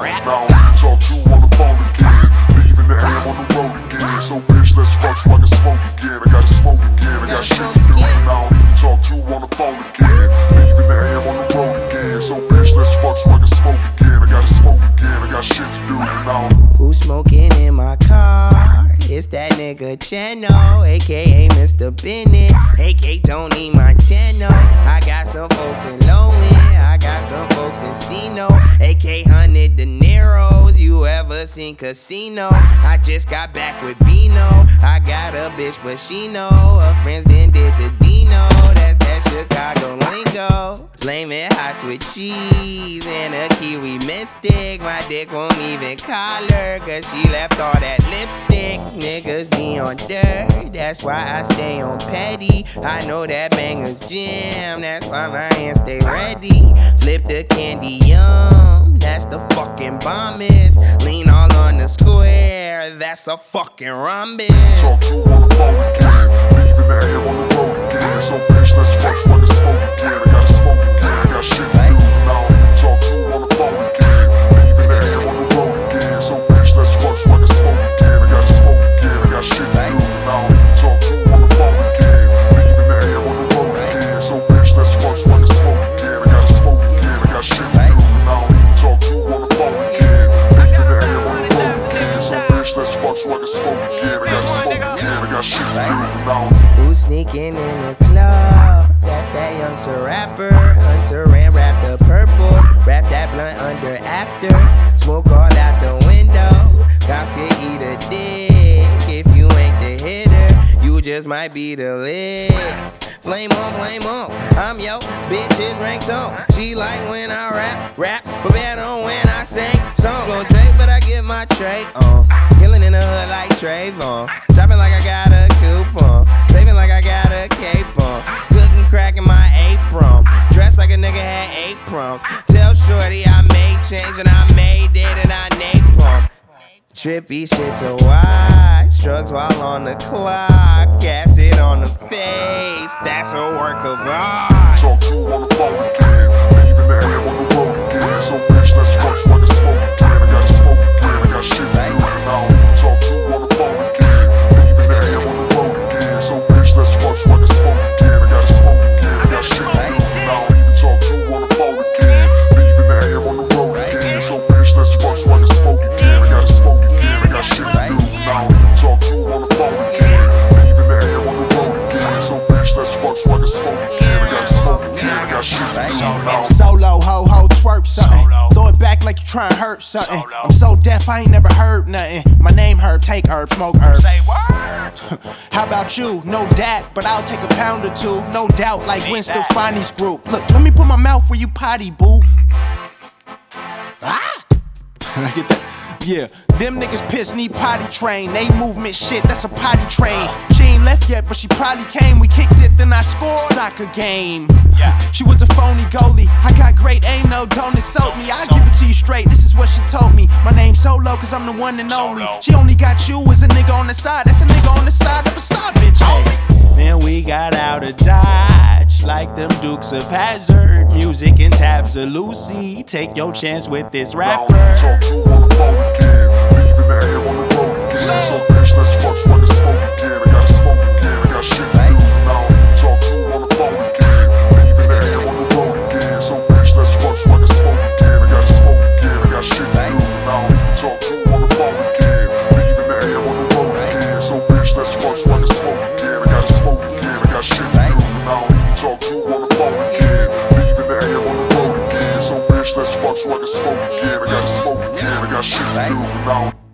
rap. Now you talk to on the phone again. Leaving the AM on the road again. So bitch, let's fuck so I can smoke again. I gotta smoke again, I got shit to do. Now you talk to on the phone again. Leaving the AM on the road again. So bitch, let's fuck so I can smoke again. I gotta smoke again, I got shit to do. Now who's smoking in my car? It's that nigga Cheno, aka Mr. Bennett, aka Tony Montana. I got some folks in Lowen, I got some folks in Sino, aka 100 De Niro's. You ever seen Casino? I just got back with Bino. I got a bitch, but she know her friends then did the Dino. That's that Chicago lingo. Flamin' hot with cheese and a kiwi mystic. My dick won't even call her, cause she left all that lipstick. Niggas be on dirt, that's why I stay on petty. I know that banger's jam, that's why my hands stay ready. Flip the candy, yum, that's the fucking bomb is. Lean all on the square, that's a fucking rhombus. talk to on the phone again. Leaving the AM on the road again. So bitch, let's fuck so I can smoke again. I gotta smoke again, I got shit to do. Now you talk to on the phone again. Leaving the AM on the road again. So bitch, let's fuck so I can smoke again. I gotta smoke again, I got shit to do. Now you talk to on the phone again. Leaving the AM on the road again. So bitch, let's fuck so I can smoke again. I gotta smoke again, I got shit to do. Now you talk to on the phone again. Leaving the AM on the road again. So bitch, let's fuck so I can smoke again. I gotta smoke again, I got shit to do. Now who's sneaking in the club? That's that youngster rapper. Unsaran wrap the purple. Wrap that blunt under after. Smoke all out the window. Cops can eat a dick. If you ain't the hitter, you just might be the lick. Flame on, I'm yo bitch's rank tone. She like when I rap, raps, but better when I sing songs. Gon' Drake, but I get my tray on. Killing in the hood like Trayvon. Shopping like I got a coupon. Saving like I got a cape on. Cooking crack in my apron. Dressed like a nigga had 8 proms. Tell shorty I made change and I made it and I napalm. Trippy shit to watch. Drugs while on the clock. Acid on the face. That's a work of art. talk to on the phone again. Leaving the AM on the road again. So bitch, let's fuck so I can smoke again. I gotta smoke again, I got shit to do. Now you talk to on the phone again. Leaving the AM on the road again. So bitch, let's fuck so I can smoke again. I gotta smoke again, I got shit to do. Now you talk to on the phone again. Leaving the AM on the road again. So bitch, let's fuck so I can smoke again. I gotta smoke again, I got shit to do. Now you talk to on the phone again. Leaving the AM on the road again. So bitch, let's fuck so I can smoke again. I gotta smoke again, I got shit to do. Now Solo, ho, twerk something. Throw it back like you tryna hurt something. I'm so deaf, I ain't never heard nothing. My name Herb, take herb, smoke herb. Say what? How about you? No dat, but I'll take a pound or two. No doubt, like Winston Stefani's group. Look, let me put my mouth where you potty, boo. Ah! I get that? Yeah, them niggas piss, need potty train. They movement shit, that's a potty train. She ain't left yet, but she probably came. We kicked it, then I scored. Soccer game. She was a phony goalie. I got great aim, no, don't insult me. I'll give it to you straight, this is what she told me. My name's Solo, cause I'm the one and only. She only got you as a nigga on the side. That's a nigga on the side of a side bitch. Then we got out of Dodge, like them Dukes of Hazzard. Music and tabs of Lucy. Take your chance with this rapper. now you talk to on the phone again. Leaving the AM on the road again. So bitch, let's fuck so I can smoke again. I gotta smoke again, I got shit to do. Now you talk to on the phone again. Leaving the AM on the road again. So bitch, let's fuck so I can smoke again. I gotta smoke again, I got shit to do. Now you talk to on the phone again. Leaving the AM on the road again. So bitch, let's fuck so I can smoke again. I gotta smoke again, I got shit to do. Now you talk to on the phone again. Leaving the AM on the road again. So bitch, let's fuck so I can smoke again. I gotta smoke again, I got shit to do. Now